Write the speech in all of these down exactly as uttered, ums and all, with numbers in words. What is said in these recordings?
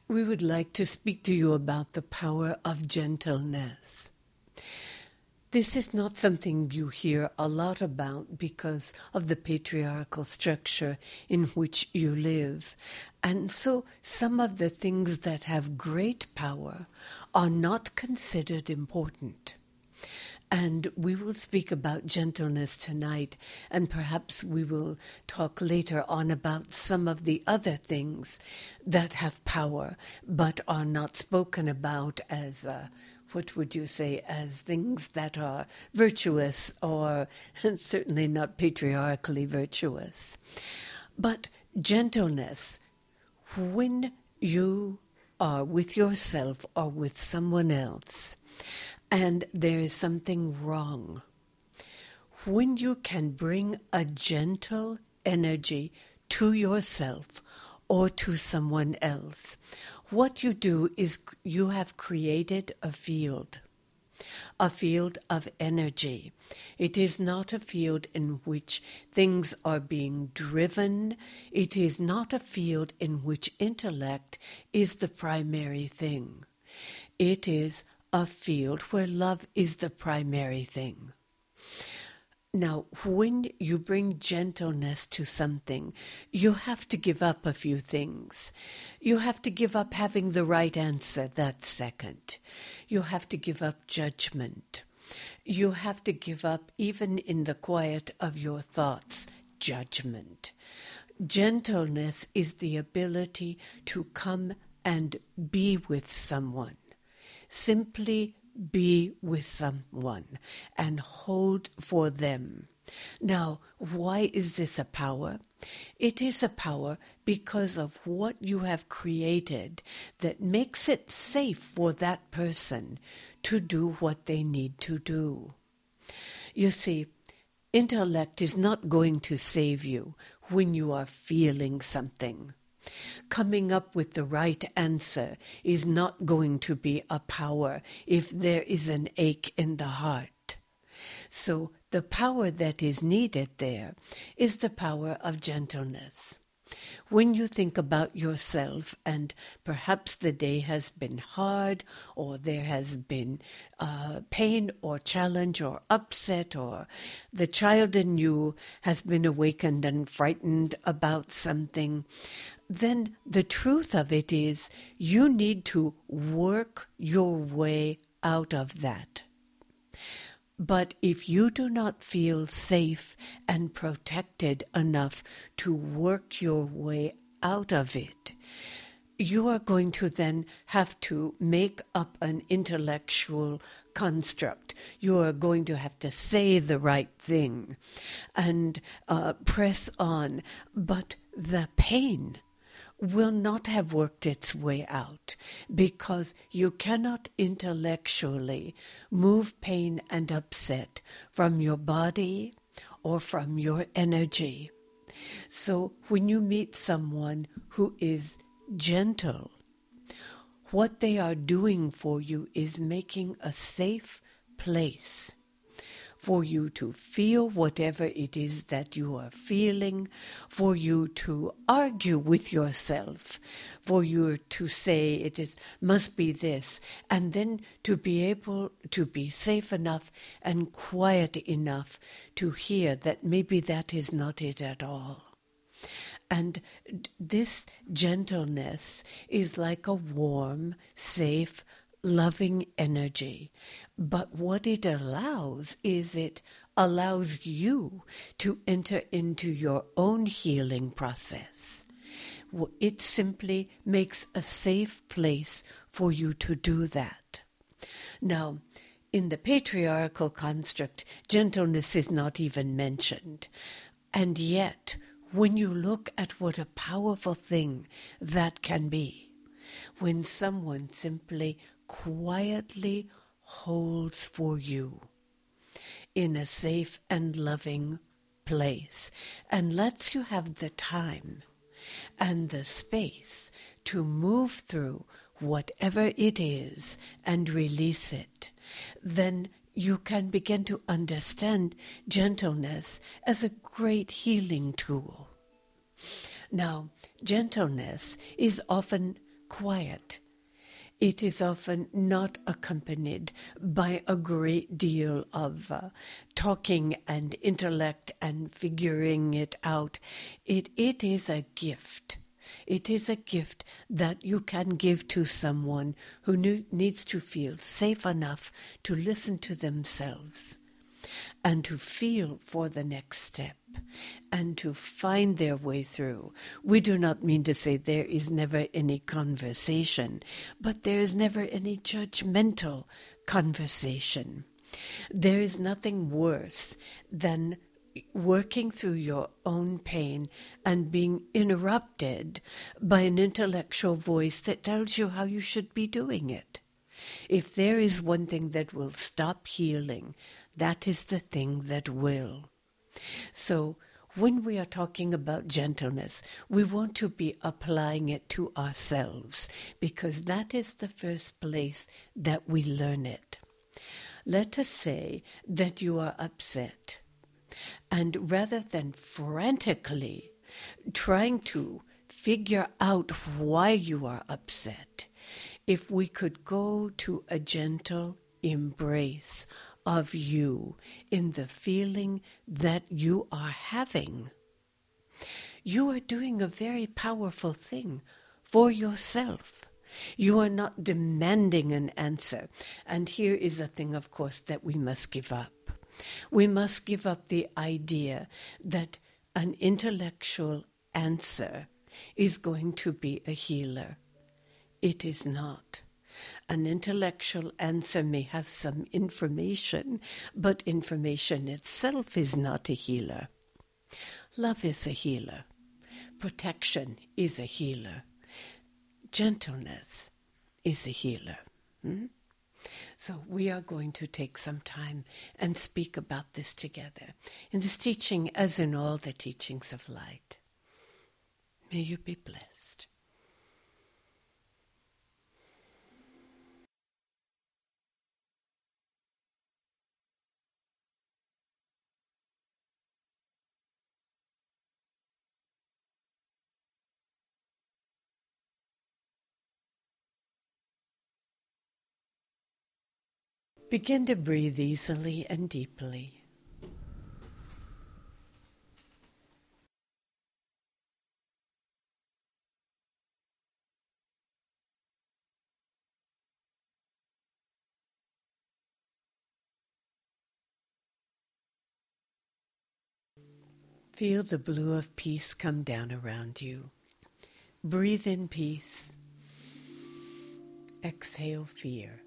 we would like to speak to you about the power of gentleness. This is not something you hear a lot about because of the patriarchal structure in which you live. And so some of the things that have great power are not considered important. And we will speak about gentleness tonight, and perhaps we will talk later on about some of the other things that have power, but are not spoken about as, uh, what would you say, as things that are virtuous, or certainly not patriarchally virtuous. But gentleness, when you are with yourself or with someone else, and there is something wrong, when you can bring a gentle energy to yourself or to someone else, what you do is you have created a field, a field of energy. It is not a field in which things are being driven. It is not a field in which intellect is the primary thing. It is a field where love is the primary thing. Now, when you bring gentleness to something, you have to give up a few things. You have to give up having the right answer that second. You have to give up judgment. You have to give up, even in the quiet of your thoughts, judgment. Gentleness is the ability to come and be with someone. Simply be with someone and hold for them. Now, why is this a power? It is a power because of what you have created that makes it safe for that person to do what they need to do. You see, intellect is not going to save you when you are feeling something. Coming up with the right answer is not going to be a power if there is an ache in the heart. So the power that is needed there is the power of gentleness. When you think about yourself, and perhaps the day has been hard, or there has been uh, pain or challenge or upset, or the child in you has been awakened and frightened about something, then the truth of it is you need to work your way out of that. But if you do not feel safe and protected enough to work your way out of it, you are going to then have to make up an intellectual construct. You are going to have to say the right thing and uh, press on. But the pain will not have worked its way out, because you cannot intellectually move pain and upset from your body or from your energy. So when you meet someone who is gentle, what they are doing for you is making a safe place for you to feel whatever it is that you are feeling, for you to argue with yourself, for you to say it is must be this, and then to be able to be safe enough and quiet enough to hear that maybe that is not it at all. And this gentleness is like a warm, safe, loving energy. But what it allows is it allows you to enter into your own healing process. It simply makes a safe place for you to do that. Now, in the patriarchal construct, gentleness is not even mentioned. And yet, when you look at what a powerful thing that can be, when someone simply quietly holds for you in a safe and loving place and lets you have the time and the space to move through whatever it is and release it, then you can begin to understand gentleness as a great healing tool. Now, gentleness is often quiet. It is often not accompanied by a great deal of uh, talking and intellect and figuring it out. It, it is a gift. It is a gift that you can give to someone who ne- needs to feel safe enough to listen to themselves and to feel for the next step and to find their way through. We do not mean to say there is never any conversation, but there is never any judgmental conversation. There is nothing worse than working through your own pain and being interrupted by an intellectual voice that tells you how you should be doing it. If there is one thing that will stop healing, that is the thing that will. So when we are talking about gentleness, we want to be applying it to ourselves, because that is the first place that we learn it. Let us say that you are upset, and rather than frantically trying to figure out why you are upset, if we could go to a gentle embrace of you in the feeling that you are having, you are doing a very powerful thing for yourself. You are not demanding an answer. And here is a thing, of course, that we must give up. We must give up the idea that an intellectual answer is going to be a healer. It is not. An intellectual answer may have some information, but information itself is not a healer. Love is a healer. Protection is a healer. Gentleness is a healer. Hmm? So we are going to take some time and speak about this together in this teaching, as in all the teachings of light. May you be blessed. Begin to breathe easily and deeply. Feel the blue of peace come down around you. Breathe in peace. Exhale fear.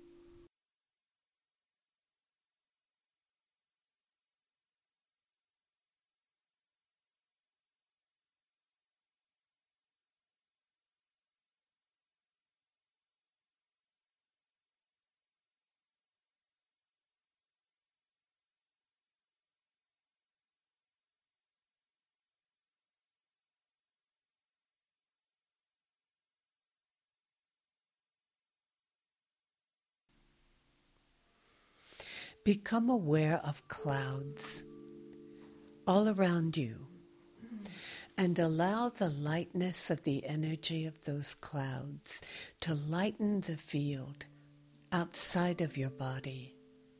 Become aware of clouds all around you, and allow the lightness of the energy of those clouds to lighten the field outside of your body.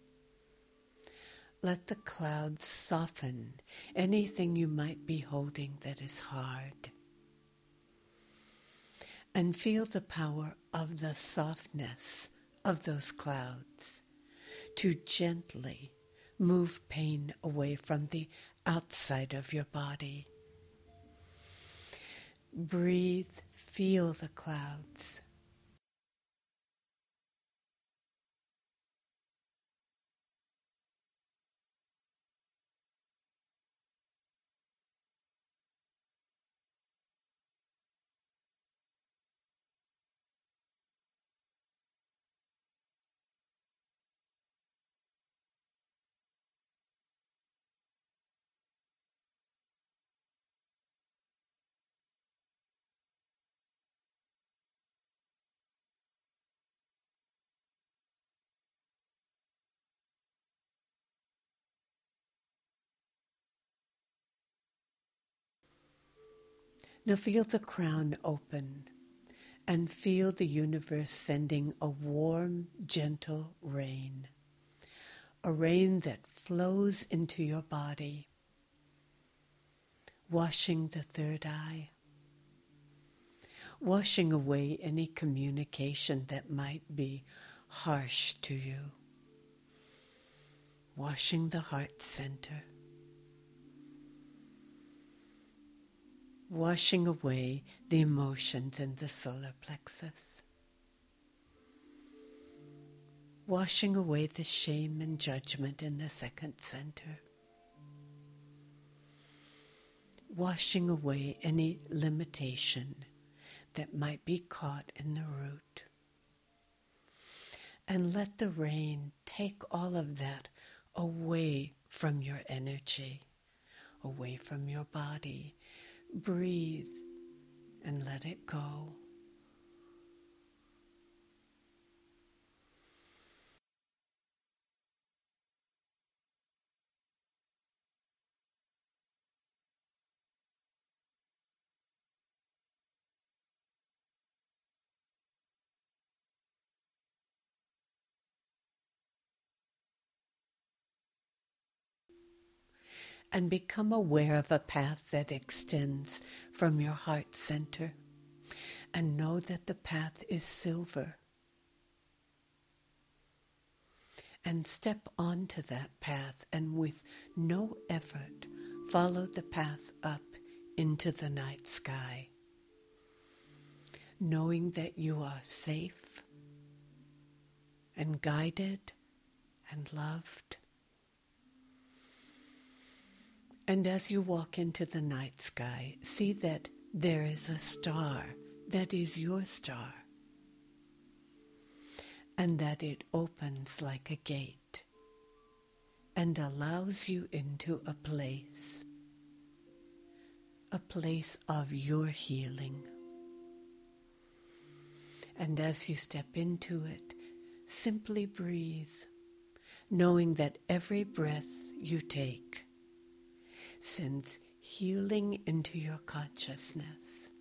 Let the clouds soften anything you might be holding that is hard. And feel the power of the softness of those clouds to gently move pain away from the outside of your body. Breathe, feel the clouds. Now feel the crown open and feel the universe sending a warm, gentle rain. A rain that flows into your body, washing the third eye, washing away any communication that might be harsh to you, washing the heart center, washing away the emotions in the solar plexus, washing away the shame and judgment in the second center, washing away any limitation that might be caught in the root. And let the rain take all of that away from your energy, away from your body. Breathe and let it go. And become aware of a path that extends from your heart center. And know that the path is silver. And step onto that path and with no effort follow the path up into the night sky. Knowing that you are safe and guided and loved. And as you walk into the night sky, see that there is a star that is your star, and that it opens like a gate and allows you into a place, a place of your healing. And as you step into it, simply breathe, knowing that every breath you take sends healing into your consciousness.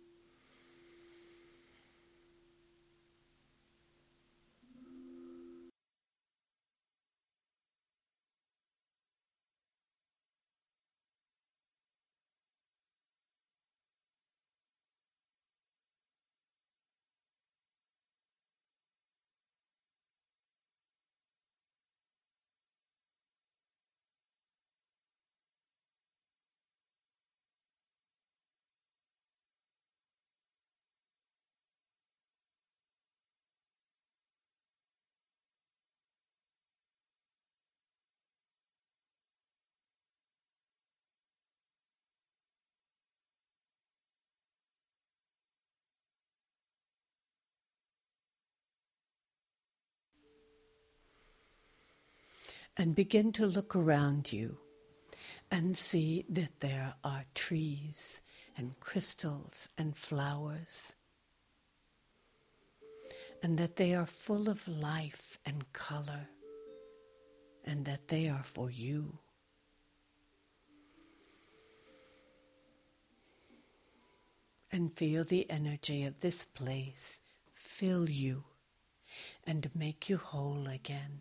And begin to look around you and see that there are trees and crystals and flowers, and that they are full of life and color, and that they are for you. And feel the energy of this place fill you and make you whole again.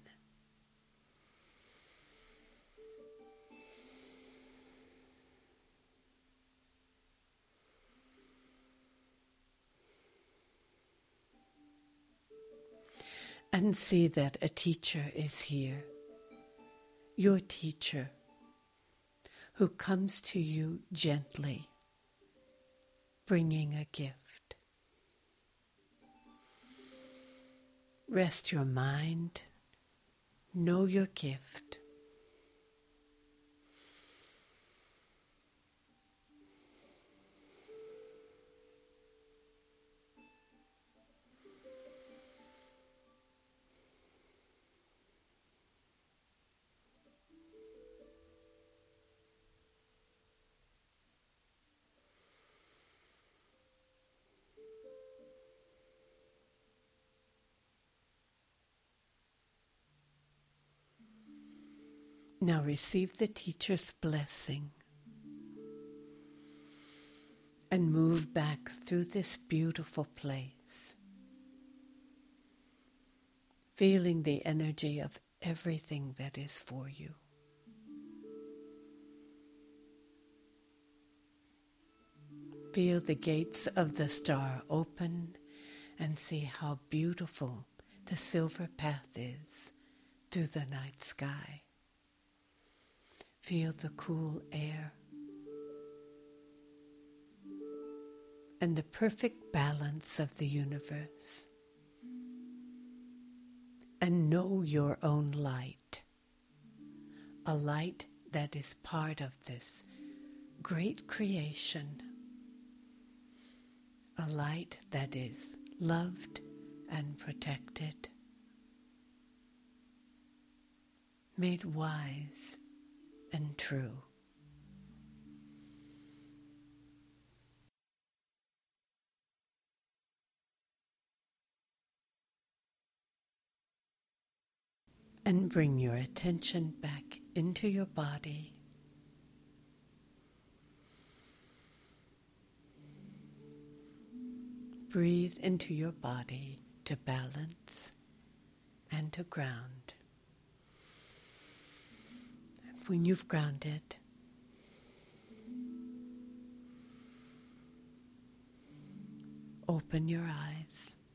And see that a teacher is here, your teacher, who comes to you gently, bringing a gift. Rest your mind, know your gift. Now receive the teacher's blessing and move back through this beautiful place, feeling the energy of everything that is for you. Feel the gates of the star open and see how beautiful the silver path is through the night sky. Feel the cool air and the perfect balance of the universe. And know your own light, a light that is part of this great creation, a light that is loved and protected, made wise and true. And bring your attention back into your body. Breathe into your body to balance and to ground. When you've grounded, open your eyes.